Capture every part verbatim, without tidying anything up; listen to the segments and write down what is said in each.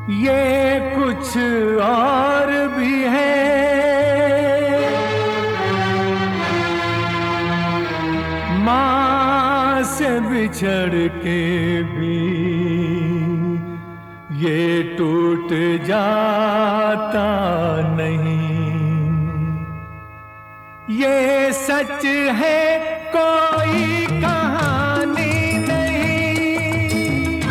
ये कुछ और भी है, माँ से बिछड़ के भी ये टूट जाता नहीं। ये सच है, कोई कहानी नहीं।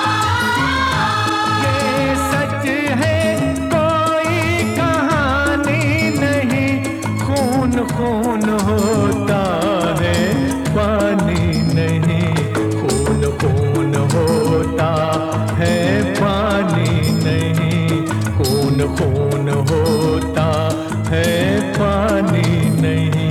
ये सच है, कोई कहानी नहीं। खून खून होता है, पानी नहीं। खून खून होता है, पानी नहीं। खून खून होता है, पानी नहीं।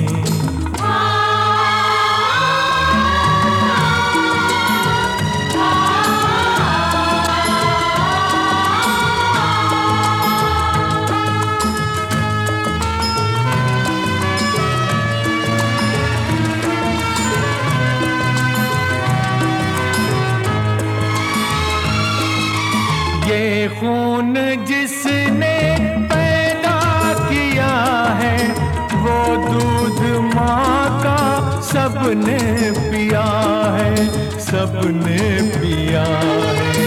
ये खून जिसने पैदा किया है, वो दूध माँ का सबने पिया है, सबने पिया है।